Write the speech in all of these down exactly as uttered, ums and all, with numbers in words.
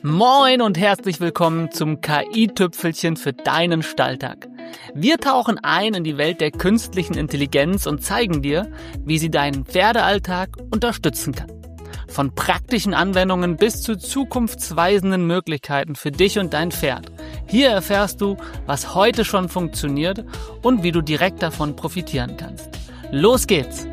Moin und herzlich willkommen zum K I-Tüpfelchen für deinen Stalltag. Wir tauchen ein in die Welt der künstlichen Intelligenz und zeigen dir, wie sie deinen Pferdealltag unterstützen kann. Von praktischen Anwendungen bis zu zukunftsweisenden Möglichkeiten für dich und dein Pferd. Hier erfährst du, was heute schon funktioniert und wie du direkt davon profitieren kannst. Los geht's!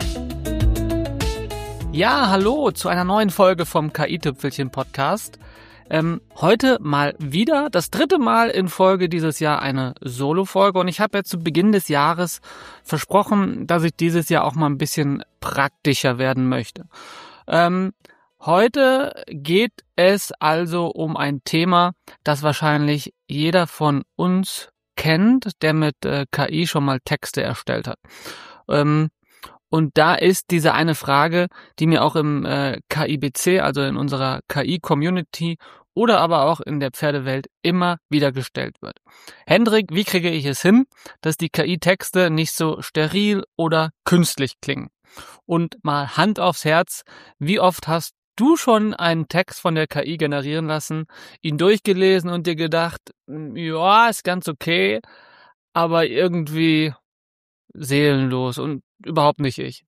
Ja, hallo zu einer neuen Folge vom K I-Tüpfelchen-Podcast. Ähm, heute mal wieder, das dritte Mal in Folge dieses Jahr eine Solo-Folge und ich habe ja zu Beginn des Jahres versprochen, dass ich dieses Jahr auch mal ein bisschen praktischer werden möchte. Ähm, heute geht es also um ein Thema, das wahrscheinlich jeder von uns kennt, der mit äh, K I schon mal Texte erstellt hat. Ähm, Und da ist diese eine Frage, die mir auch im äh, K I B C, also in unserer K I-Community oder aber auch in der Pferdewelt immer wieder gestellt wird. Hendrik, wie kriege ich es hin, dass die K I-Texte nicht so steril oder künstlich klingen? Und mal Hand aufs Herz, wie oft hast du schon einen Text von der K I generieren lassen, ihn durchgelesen und dir gedacht, ja, ist ganz okay, aber irgendwie seelenlos und überhaupt nicht ich.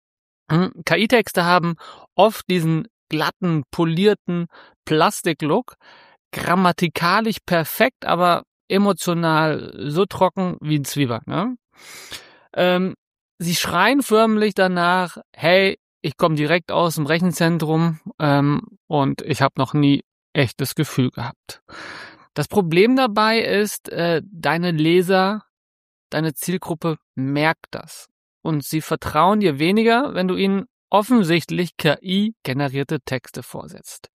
K I-Texte haben oft diesen glatten, polierten Plastik-Look, grammatikalisch perfekt, aber emotional so trocken wie ein Zwieback. Ne? Ähm, sie schreien förmlich danach, hey, ich komme direkt aus dem Rechenzentrum ähm, und ich habe noch nie echtes Gefühl gehabt. Das Problem dabei ist, äh, deine Leser, deine Zielgruppe merkt das. Und sie vertrauen dir weniger, wenn du ihnen offensichtlich K I-generierte Texte vorsetzt.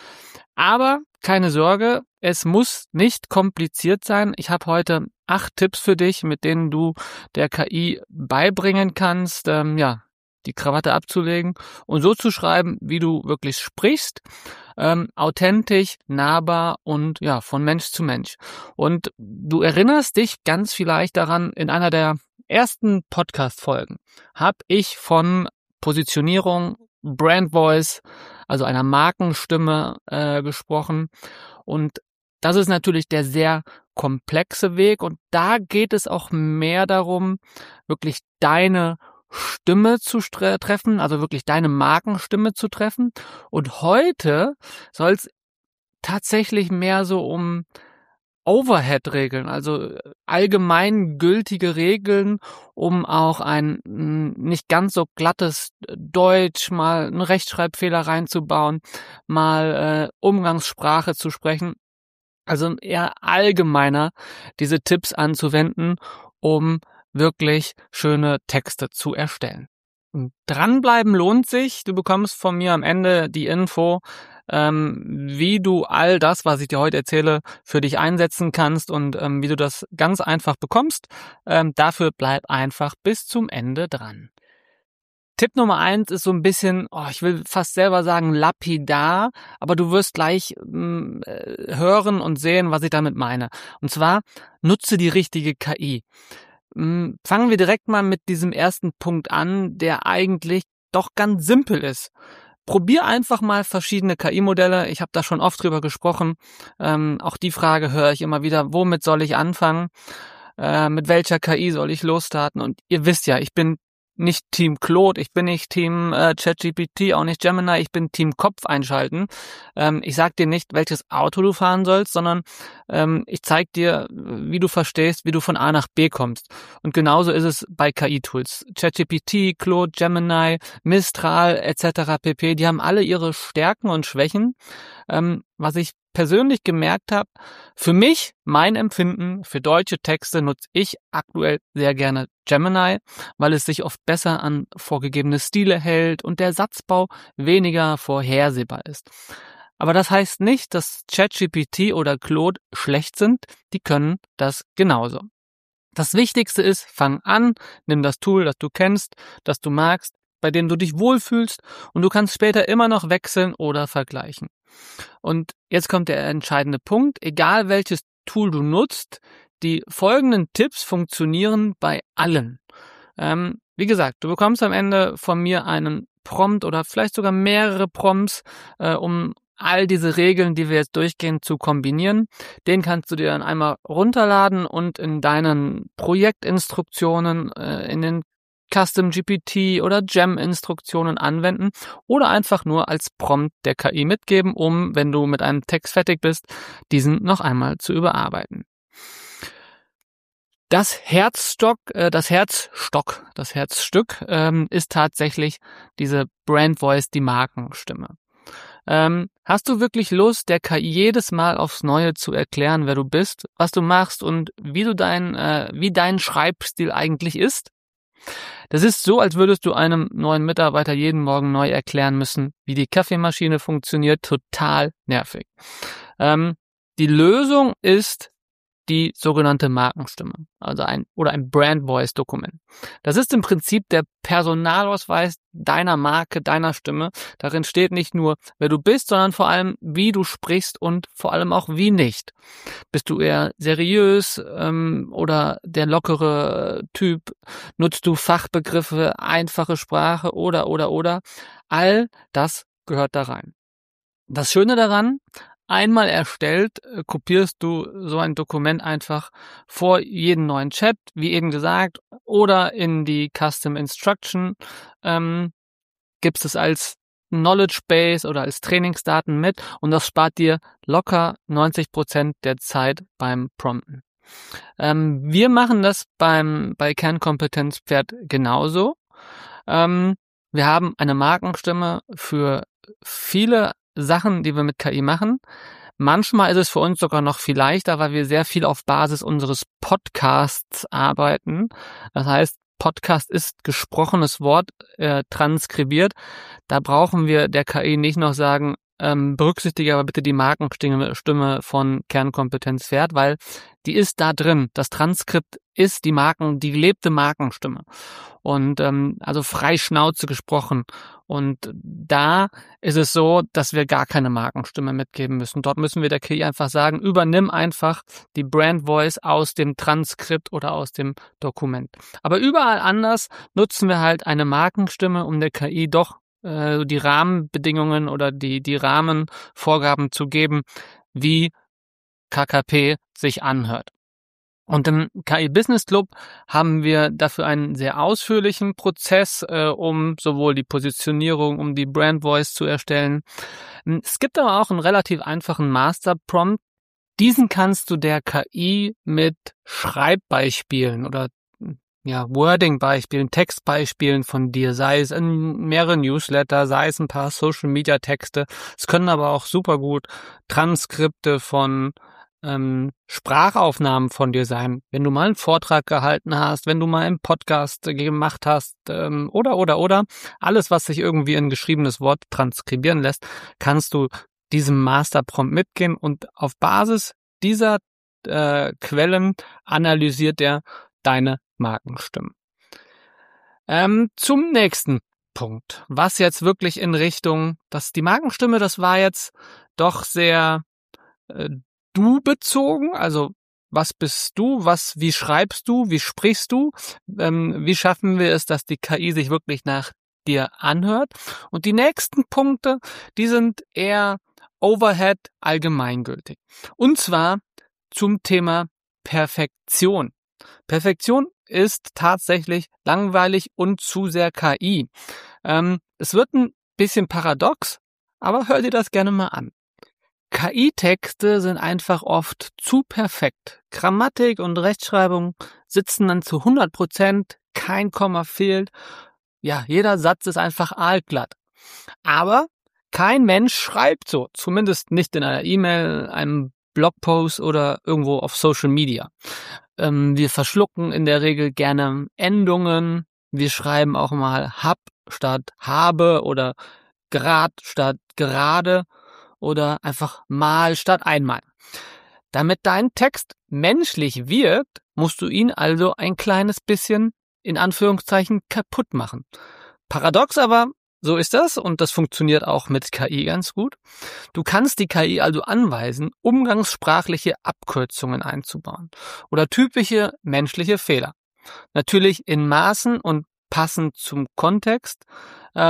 Aber keine Sorge, es muss nicht kompliziert sein. Ich habe heute acht Tipps für dich, mit denen du der K I beibringen kannst, ähm, ja, die Krawatte abzulegen und so zu schreiben, wie du wirklich sprichst, ähm, authentisch, nahbar und ja, von Mensch zu Mensch. Und du erinnerst dich ganz vielleicht daran, in einer der ersten Podcast-Folgen habe ich von Positionierung, Brand Voice, also einer Markenstimme äh, gesprochen. Und das ist natürlich der sehr komplexe Weg. Und da geht es auch mehr darum, wirklich deine Stimme zu stre- treffen, also wirklich deine Markenstimme zu treffen. Und heute soll es tatsächlich mehr so um Overhead-Regeln, also allgemein gültige Regeln, um auch ein nicht ganz so glattes Deutsch, mal einen Rechtschreibfehler reinzubauen, mal äh, Umgangssprache zu sprechen. Also eher allgemeiner diese Tipps anzuwenden, um wirklich schöne Texte zu erstellen. Dranbleiben lohnt sich. Du bekommst von mir am Ende die Info, ähm, wie du all das, was ich dir heute erzähle, für dich einsetzen kannst und ähm, wie du das ganz einfach bekommst. Ähm, dafür bleib einfach bis zum Ende dran. Tipp Nummer eins ist so ein bisschen, oh, ich will fast selber sagen lapidar, aber du wirst gleich mh, hören und sehen, was ich damit meine. Und zwar, nutze die richtige K I. Fangen wir direkt mal mit diesem ersten Punkt an, der eigentlich doch ganz simpel ist. Probier einfach mal verschiedene K I-Modelle. Ich habe da schon oft drüber gesprochen. Ähm, auch die Frage höre ich immer wieder, womit soll ich anfangen? Äh, mit welcher K I soll ich losstarten? Und ihr wisst ja, ich bin nicht Team Claude, ich bin nicht Team äh, ChatGPT, auch nicht Gemini, ich bin Team Kopf einschalten. Ähm, ich sag dir nicht, welches Auto du fahren sollst, sondern ähm, ich zeig dir, wie du verstehst, wie du von A nach B kommst. Und genauso ist es bei K I-Tools. ChatGPT, Claude, Gemini, Mistral et cetera pp. Die haben alle ihre Stärken und Schwächen. Ähm, was ich persönlich gemerkt habe, für mich, mein Empfinden, für deutsche Texte nutze ich aktuell sehr gerne Gemini, weil es sich oft besser an vorgegebene Stile hält und der Satzbau weniger vorhersehbar ist. Aber das heißt nicht, dass ChatGPT oder Claude schlecht sind, die können das genauso. Das Wichtigste ist, fang an, nimm das Tool, das du kennst, das du magst, bei dem du dich wohlfühlst und du kannst später immer noch wechseln oder vergleichen. Und jetzt kommt der entscheidende Punkt, egal welches Tool du nutzt, die folgenden Tipps funktionieren bei allen. Ähm, wie gesagt, du bekommst am Ende von mir einen Prompt oder vielleicht sogar mehrere Prompts, äh, um all diese Regeln, die wir jetzt durchgehen, zu kombinieren. Den kannst du dir dann einmal runterladen und in deinen Projektinstruktionen, äh, in den Custom G P T oder Gem-Instruktionen anwenden oder einfach nur als Prompt der K I mitgeben, um, wenn du mit einem Text fertig bist, diesen noch einmal zu überarbeiten. Das Herzstock, äh, das Herzstock, das Herzstück ähm, ist tatsächlich diese Brand Voice, die Markenstimme. Ähm, hast du wirklich Lust, der K I jedes Mal aufs Neue zu erklären, wer du bist, was du machst und wie du dein, äh, wie dein Schreibstil eigentlich ist? Das ist so, als würdest du einem neuen Mitarbeiter jeden Morgen neu erklären müssen, wie die Kaffeemaschine funktioniert. Total nervig. Ähm, die Lösung ist die sogenannte Markenstimme, also ein oder ein Brand Voice Dokument. Das ist im Prinzip der Personalausweis deiner Marke, deiner Stimme. Darin steht nicht nur, wer du bist, sondern vor allem, wie du sprichst und vor allem auch wie nicht. Bist du eher seriös ähm, oder der lockere Typ? Nutzt du Fachbegriffe, einfache Sprache oder oder oder? All das gehört da rein. Das Schöne daran: Einmal erstellt, kopierst du so ein Dokument einfach vor jeden neuen Chat, wie eben gesagt, oder in die Custom Instruction, ähm, gibst es als Knowledge Base oder als Trainingsdaten mit und das spart dir locker neunzig Prozent der Zeit beim Prompten. Ähm, wir machen das beim bei Kernkompetenzpferd genauso. Ähm, wir haben eine Markenstimme für viele Sachen, die wir mit K I machen. Manchmal ist es für uns sogar noch viel leichter, weil wir sehr viel auf Basis unseres Podcasts arbeiten. Das heißt, Podcast ist gesprochenes Wort, äh, transkribiert. Da brauchen wir der K I nicht noch sagen, ähm, berücksichtige aber bitte die Markenstimme Stimme von Kernkompetenz Pferd, weil die ist da drin. Das Transkript ist die Marken, die gelebte Markenstimme. Und ähm, also frei Schnauze gesprochen. Und da ist es so, dass wir gar keine Markenstimme mitgeben müssen. Dort müssen wir der K I einfach sagen, übernimm einfach die Brand Voice aus dem Transkript oder aus dem Dokument. Aber überall anders nutzen wir halt eine Markenstimme, um der K I doch äh, die Rahmenbedingungen oder die, die Rahmenvorgaben zu geben, wie K K P sich anhört. Und im K I Business Club haben wir dafür einen sehr ausführlichen Prozess, äh, um sowohl die Positionierung, um die Brand Voice zu erstellen. Es gibt aber auch einen relativ einfachen Master Prompt. Diesen kannst du der K I mit Schreibbeispielen oder ja, Wording-Beispielen, Textbeispielen von dir, sei es in mehrere Newsletter, sei es ein paar Social-Media-Texte. Es können aber auch super gut Transkripte von ähm, Sprachaufnahmen von dir sein, wenn du mal einen Vortrag gehalten hast, wenn du mal einen Podcast gemacht hast ähm, oder, oder, oder. Alles, was sich irgendwie in geschriebenes Wort transkribieren lässt, kannst du diesem Master-Prompt mitgehen und auf Basis dieser äh, Quellen analysiert er deine Markenstimmen. Ähm, zum nächsten Punkt, was jetzt wirklich in Richtung, dass die Markenstimme, das war jetzt doch sehr äh, du bezogen, also was bist du, was, wie schreibst du, wie sprichst du, ähm, wie schaffen wir es, dass die K I sich wirklich nach dir anhört? Und die nächsten Punkte, die sind eher Overhead allgemeingültig. Und zwar zum Thema Perfektion. Perfektion ist tatsächlich langweilig und zu sehr K I. Ähm, es wird ein bisschen paradox, aber hör dir das gerne mal an. K I-Texte sind einfach oft zu perfekt. Grammatik und Rechtschreibung sitzen dann zu hundert Prozent, kein Komma fehlt. Ja, jeder Satz ist einfach aalglatt. Aber kein Mensch schreibt so, zumindest nicht in einer E-Mail, einem Blogpost oder irgendwo auf Social Media. Ähm, wir verschlucken in der Regel gerne Endungen. Wir schreiben auch mal hab statt habe oder grad statt gerade oder einfach mal statt einmal. Damit dein Text menschlich wirkt, musst du ihn also ein kleines bisschen in Anführungszeichen kaputt machen. Paradox, aber so ist das und das funktioniert auch mit K I ganz gut. Du kannst die K I also anweisen, umgangssprachliche Abkürzungen einzubauen oder typische menschliche Fehler. Natürlich in Maßen und passend zum Kontext, ähm,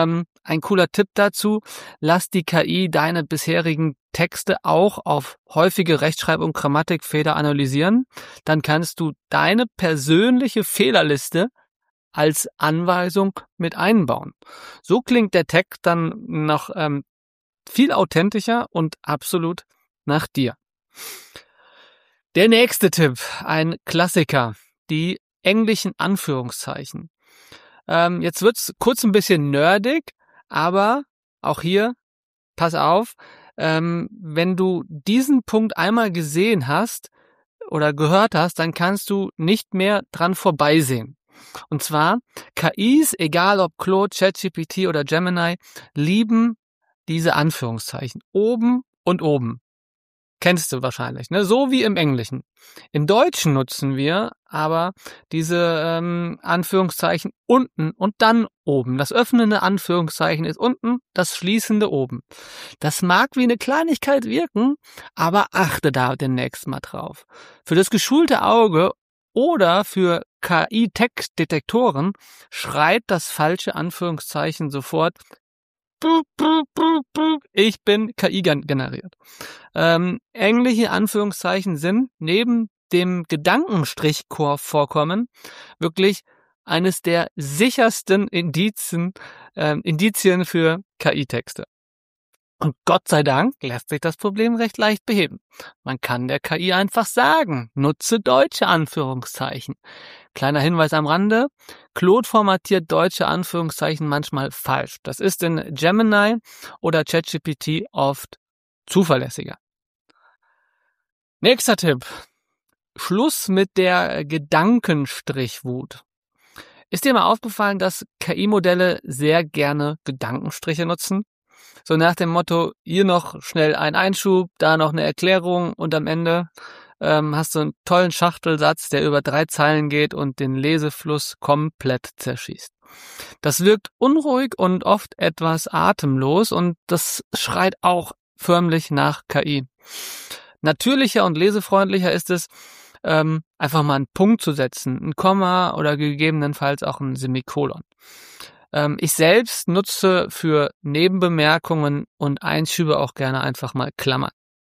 ein cooler Tipp dazu, lass die K I deine bisherigen Texte auch auf häufige Rechtschreib- und Grammatikfehler analysieren. Dann kannst du deine persönliche Fehlerliste als Anweisung mit einbauen. So klingt der Text dann noch ähm, viel authentischer und absolut nach dir. Der nächste Tipp, ein Klassiker, die englischen Anführungszeichen. Ähm, jetzt wird's kurz ein bisschen nerdig, aber auch hier, pass auf, ähm, wenn du diesen Punkt einmal gesehen hast oder gehört hast, dann kannst du nicht mehr dran vorbeisehen. Und zwar, K Is, egal ob Claude, ChatGPT oder Gemini, lieben diese Anführungszeichen. Oben und oben. Kennst du wahrscheinlich, ne? So wie im Englischen. Im Deutschen nutzen wir aber diese ähm, Anführungszeichen unten und dann oben. Das öffnende Anführungszeichen ist unten, das schließende oben. Das mag wie eine Kleinigkeit wirken, aber achte da demnächst mal drauf. Für das geschulte Auge oder für K I-Textdetektoren schreit das falsche Anführungszeichen sofort: Ich bin K I generiert. Ähm, englische Anführungszeichen sind neben dem Gedankenstrich Vorkommen wirklich eines der sichersten Indizien, äh, Indizien für K I-Texte. Und Gott sei Dank lässt sich das Problem recht leicht beheben. Man kann der K I einfach sagen, nutze deutsche Anführungszeichen. Kleiner Hinweis am Rande, Claude formatiert deutsche Anführungszeichen manchmal falsch. Das ist in Gemini oder ChatGPT oft zuverlässiger. Nächster Tipp. Schluss mit der Gedankenstrichwut. Ist dir mal aufgefallen, dass K I-Modelle sehr gerne Gedankenstriche nutzen? So nach dem Motto, hier noch schnell ein Einschub, da noch eine Erklärung und am Ende ähm, hast du einen tollen Schachtelsatz, der über drei Zeilen geht und den Lesefluss komplett zerschießt. Das wirkt unruhig und oft etwas atemlos und das schreit auch förmlich nach K I. Natürlicher und lesefreundlicher ist es, ähm, einfach mal einen Punkt zu setzen, ein Komma oder gegebenenfalls auch ein Semikolon. Ähm, ich selbst nutze für Nebenbemerkungen und Einschübe auch gerne einfach mal Klammern.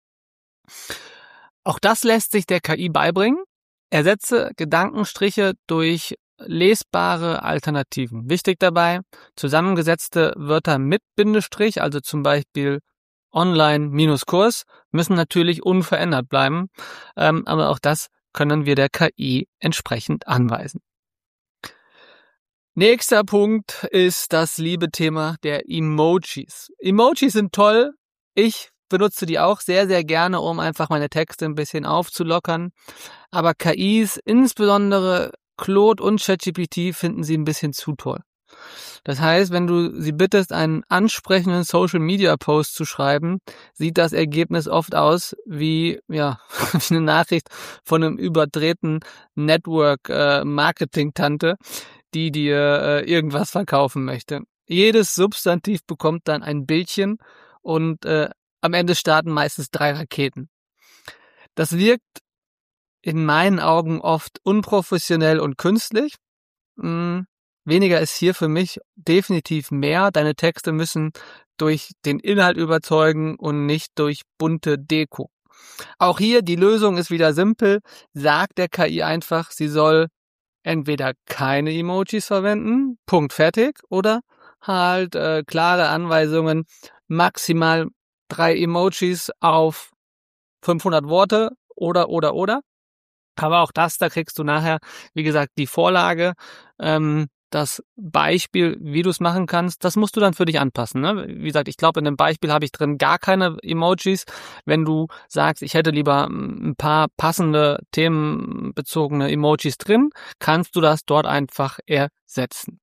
Auch das lässt sich der K I beibringen. Ersetze Gedankenstriche durch lesbare Alternativen. Wichtig dabei, zusammengesetzte Wörter mit Bindestrich, also zum Beispiel Online-Kurs, müssen natürlich unverändert bleiben, ähm, aber auch das können wir der K I entsprechend anweisen. Nächster Punkt ist das liebe Thema der Emojis. Emojis sind toll. Ich benutze die auch sehr, sehr gerne, um einfach meine Texte ein bisschen aufzulockern. Aber K Is, insbesondere Claude und ChatGPT, finden sie ein bisschen zu toll. Das heißt, wenn du sie bittest, einen ansprechenden Social-Media-Post zu schreiben, sieht das Ergebnis oft aus wie, ja, wie eine Nachricht von einem überdrehten Network-Marketing-Tante, die dir äh, irgendwas verkaufen möchte. Jedes Substantiv bekommt dann ein Bildchen und äh, am Ende starten meistens drei Raketen. Das wirkt in meinen Augen oft unprofessionell und künstlich. Hm, weniger ist hier für mich definitiv mehr. Deine Texte müssen durch den Inhalt überzeugen und nicht durch bunte Deko. Auch hier, die Lösung ist wieder simpel. Sag der K I einfach, sie soll entweder keine Emojis verwenden, Punkt fertig, oder halt äh, klare Anweisungen, maximal drei Emojis auf fünfhundert Worte oder, oder, oder. Aber auch das, da kriegst du nachher, wie gesagt, die Vorlage, ähm, das Beispiel, wie du es machen kannst, das musst du dann für dich anpassen. Ne? Wie gesagt, ich glaube, in dem Beispiel habe ich drin gar keine Emojis. Wenn du sagst, ich hätte lieber ein paar passende, themenbezogene Emojis drin, kannst du das dort einfach ersetzen.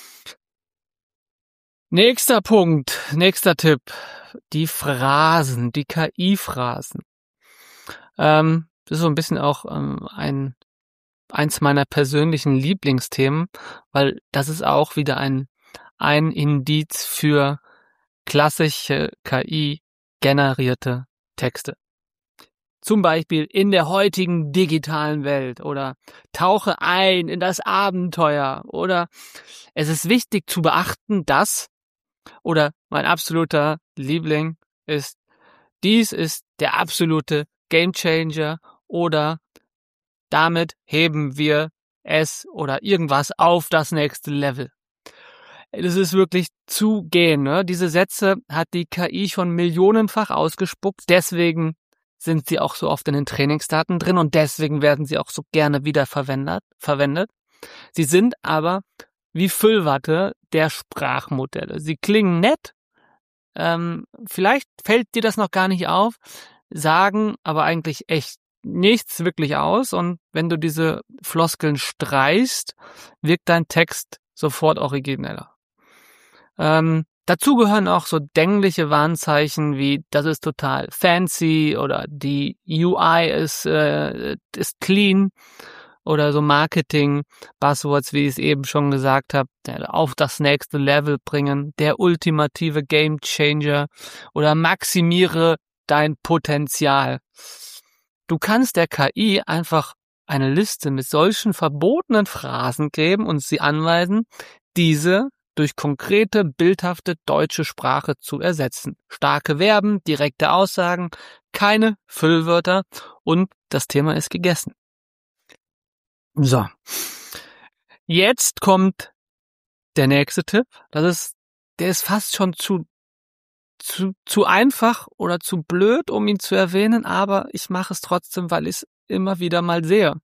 Nächster Punkt, nächster Tipp, die Phrasen, die K I-Phrasen. Ähm, das ist so ein bisschen auch ähm, ein eins meiner persönlichen Lieblingsthemen, weil das ist auch wieder ein, ein Indiz für klassische K I-generierte Texte. Zum Beispiel in der heutigen digitalen Welt oder tauche ein in das Abenteuer oder es ist wichtig zu beachten, dass Oder mein absoluter Liebling ist, dies ist der absolute Gamechanger oder damit heben wir es oder irgendwas auf das nächste Level. Das ist wirklich zu gehen, ne? Diese Sätze hat die K I schon millionenfach ausgespuckt, deswegen sind sie auch so oft in den Trainingsdaten drin und deswegen werden sie auch so gerne wieder verwendet. verwendet. Sie sind aber wie Füllwatte der Sprachmodelle. Sie klingen nett, ähm, vielleicht fällt dir das noch gar nicht auf, sagen aber eigentlich echt nichts wirklich aus und wenn du diese Floskeln streichst, wirkt dein Text sofort origineller. Ähm, dazu gehören auch so dängliche Warnzeichen wie das ist total fancy oder die U I ist, äh, ist clean oder so Marketing-Buzzwords, wie ich es eben schon gesagt habe, auf das nächste Level bringen, der ultimative Gamechanger oder maximiere dein Potenzial. Du kannst der K I einfach eine Liste mit solchen verbotenen Phrasen geben und sie anweisen, diese durch konkrete, bildhafte deutsche Sprache zu ersetzen. Starke Verben, direkte Aussagen, keine Füllwörter und das Thema ist gegessen. So, jetzt kommt der nächste Tipp. Das ist, der ist fast schon zu, zu, zu einfach oder zu blöd, um ihn zu erwähnen, aber ich mache es trotzdem, weil ich es immer wieder mal sehe.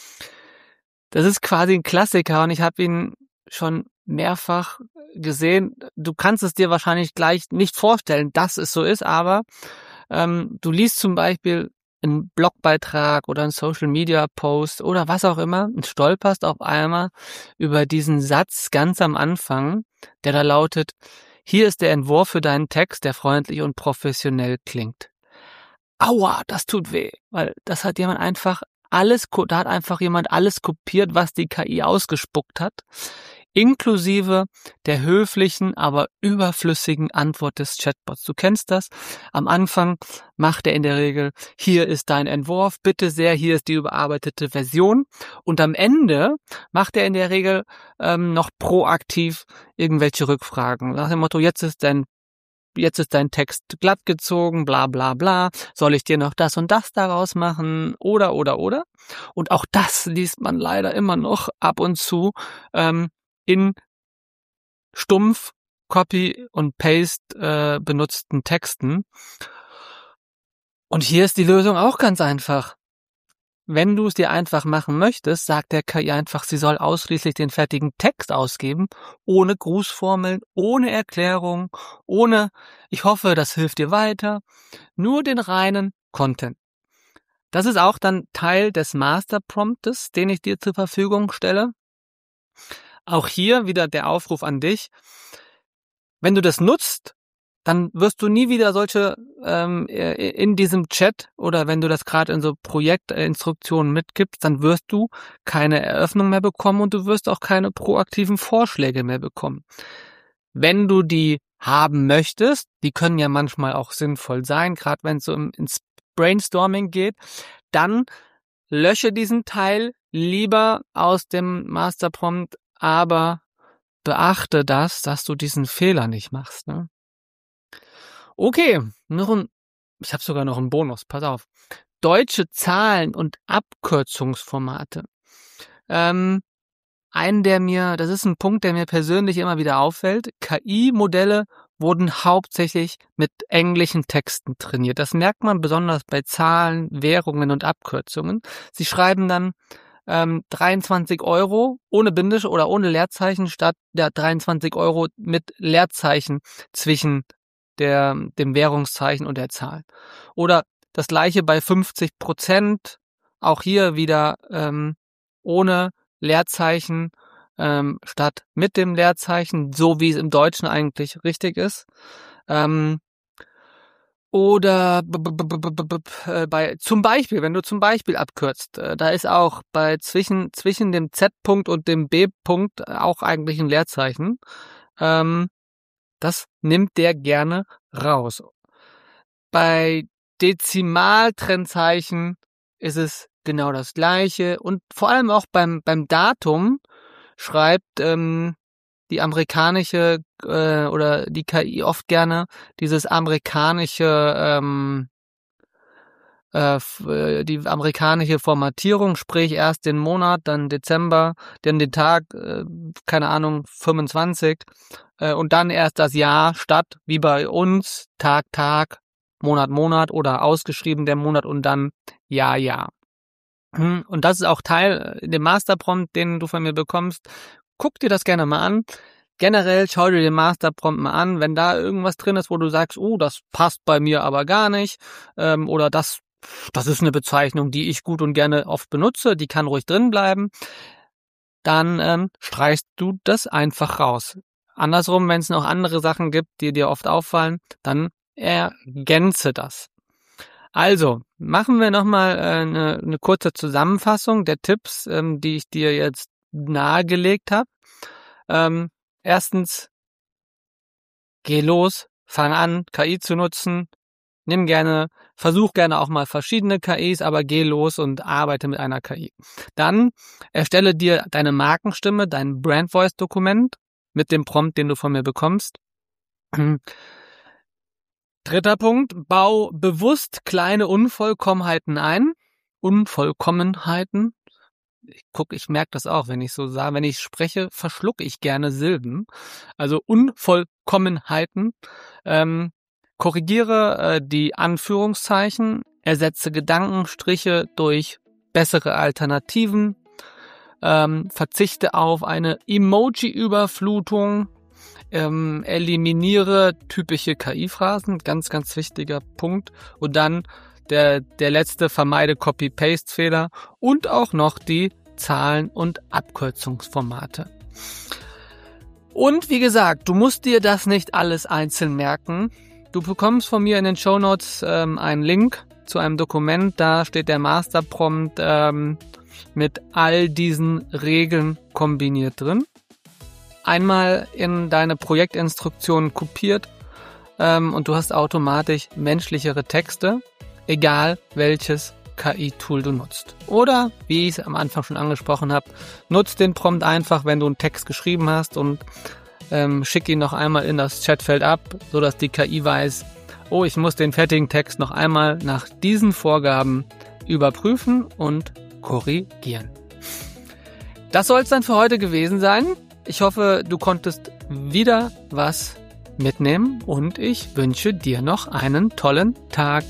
Das ist quasi ein Klassiker und ich habe ihn schon mehrfach gesehen. Du kannst es dir wahrscheinlich gleich nicht vorstellen, dass es so ist, aber ähm, du liest zum Beispiel einen Blogbeitrag oder einen Social-Media-Post oder was auch immer und stolperst auf einmal über diesen Satz ganz am Anfang, der da lautet, hier ist der Entwurf für deinen Text, der freundlich und professionell klingt. Aua, das tut weh, weil das hat jemand einfach alles, da hat einfach jemand alles kopiert, was die K I ausgespuckt hat, inklusive der höflichen, aber überflüssigen Antwort des Chatbots. Du kennst das. Am Anfang macht er in der Regel, hier ist dein Entwurf, bitte sehr, hier ist die überarbeitete Version. Und am Ende macht er in der Regel ähm, noch proaktiv irgendwelche Rückfragen. Nach dem Motto, jetzt ist dein Jetzt ist dein Text glatt gezogen, bla bla bla. Soll ich dir noch das und das daraus machen? Oder, oder, oder. Und auch das liest man leider immer noch ab und zu ähm, in stumpf Copy und Paste äh, benutzten Texten. Und hier ist die Lösung auch ganz einfach. Wenn du es dir einfach machen möchtest, sagt der K I einfach, sie soll ausschließlich den fertigen Text ausgeben, ohne Grußformeln, ohne Erklärung, ohne, ich hoffe, das hilft dir weiter, nur den reinen Content. Das ist auch dann Teil des Master Promptes, den ich dir zur Verfügung stelle. Auch hier wieder der Aufruf an dich. Wenn du das nutzt, dann wirst du nie wieder solche ähm, in diesem Chat oder wenn du das gerade in so Projektinstruktionen mitgibst, dann wirst du keine Eröffnung mehr bekommen und du wirst auch keine proaktiven Vorschläge mehr bekommen. Wenn du die haben möchtest, die können ja manchmal auch sinnvoll sein, gerade wenn es so ins Brainstorming geht, dann lösche diesen Teil lieber aus dem Master Prompt, aber beachte das, dass du diesen Fehler nicht machst, ne? Okay, noch ein, ich habe sogar noch einen Bonus, pass auf. Deutsche Zahlen und Abkürzungsformate. Ähm, ein, der mir, das ist ein Punkt, der mir persönlich immer wieder auffällt. K I-Modelle wurden hauptsächlich mit englischen Texten trainiert. Das merkt man besonders bei Zahlen, Währungen und Abkürzungen. Sie schreiben dann ähm, dreiundzwanzig Euro ohne Bindestrich oder ohne Leerzeichen statt der dreiundzwanzig Euro mit Leerzeichen zwischen der dem Währungszeichen und der Zahl. Oder das gleiche bei fünfzig Prozent, auch hier wieder ähm, ohne Leerzeichen ähm, statt mit dem Leerzeichen, so wie es im Deutschen eigentlich richtig ist. Ähm, oder b- b- b- b- b- b- äh, bei zum Beispiel, wenn du zum Beispiel abkürzt, äh, da ist auch bei zwischen zwischen dem Z-Punkt und dem B-Punkt auch eigentlich ein Leerzeichen. Ähm, Das nimmt der gerne raus. Bei Dezimaltrennzeichen ist es genau das Gleiche und vor allem auch beim beim Datum schreibt ähm, die amerikanische äh, oder die K I oft gerne dieses amerikanische ähm, äh, die amerikanische Formatierung, sprich erst den Monat, dann Dezember, dann den Tag, äh, keine Ahnung, fünfundzwanzig äh, und dann erst das Jahr statt, wie bei uns, Tag, Tag, Monat, Monat oder ausgeschrieben der Monat und dann Jahr, Jahr. Und das ist auch Teil in dem Masterprompt, den du von mir bekommst. Guck dir das gerne mal an. Generell schau dir den Masterprompt mal an, wenn da irgendwas drin ist, wo du sagst, oh, das passt bei mir aber gar nicht, ähm, oder das, das ist eine Bezeichnung, die ich gut und gerne oft benutze, die kann ruhig drin bleiben, dann ähm, streichst du das einfach raus. Andersrum, wenn es noch andere Sachen gibt, die dir oft auffallen, dann ergänze das. Also, machen wir nochmal äh, eine, eine kurze Zusammenfassung der Tipps, ähm, die ich dir jetzt nahegelegt habe. Ähm, erstens, geh los, fang an, K I zu nutzen. Nimm gerne, versuch gerne auch mal verschiedene K Is, aber geh los und arbeite mit einer K I. Dann erstelle dir deine Markenstimme, dein Brand Voice Dokument mit dem Prompt, den du von mir bekommst. Dritter Punkt, bau bewusst kleine Unvollkommenheiten ein. Unvollkommenheiten. Ich guck, ich merke das auch, wenn ich so sage, wenn ich spreche, verschlucke ich gerne Silben. Also Unvollkommenheiten. Ähm, korrigiere äh, die Anführungszeichen, ersetze Gedankenstriche durch bessere Alternativen, ähm, verzichte auf eine Emoji-Überflutung. Ähm, eliminiere typische K I-Phrasen, ganz, ganz wichtiger Punkt. Und dann der, der letzte, vermeide Copy-Paste-Fehler und auch noch die Zahlen- und Abkürzungsformate. Und wie gesagt, du musst dir das nicht alles einzeln merken. Du bekommst von mir in den Shownotes ähm, einen Link zu einem Dokument, da steht der Masterprompt ähm, mit all diesen Regeln kombiniert drin. Einmal in deine Projektinstruktion kopiert ähm, und du hast automatisch menschlichere Texte, egal welches K I-Tool du nutzt. Oder, wie ich es am Anfang schon angesprochen habe, nutz den Prompt einfach, wenn du einen Text geschrieben hast und ähm, schick ihn noch einmal in das Chatfeld ab, sodass die K I weiß, oh, ich muss den fertigen Text noch einmal nach diesen Vorgaben überprüfen und korrigieren. Das soll es dann für heute gewesen sein. Ich hoffe, du konntest wieder was mitnehmen und ich wünsche dir noch einen tollen Tag.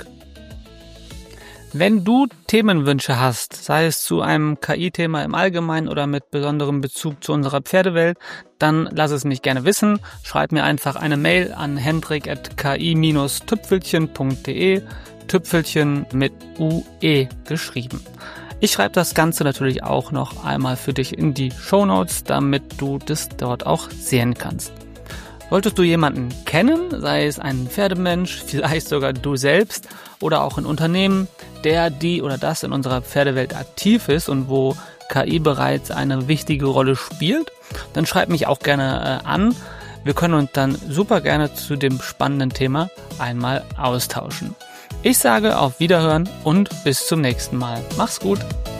Wenn du Themenwünsche hast, sei es zu einem K I-Thema im Allgemeinen oder mit besonderem Bezug zu unserer Pferdewelt, dann lass es mich gerne wissen. Schreib mir einfach eine Mail an hendrik at k i dash tüpfelchen punkt de, Tüpfelchen mit U E geschrieben. Ich schreibe das Ganze natürlich auch noch einmal für dich in die Shownotes, damit du das dort auch sehen kannst. Solltest du jemanden kennen, sei es ein Pferdemensch, vielleicht sogar du selbst oder auch ein Unternehmen, der die oder das in unserer Pferdewelt aktiv ist und wo K I bereits eine wichtige Rolle spielt, dann schreib mich auch gerne äh, an. Wir können uns dann super gerne zu dem spannenden Thema einmal austauschen. Ich sage auf Wiederhören und bis zum nächsten Mal. Mach's gut!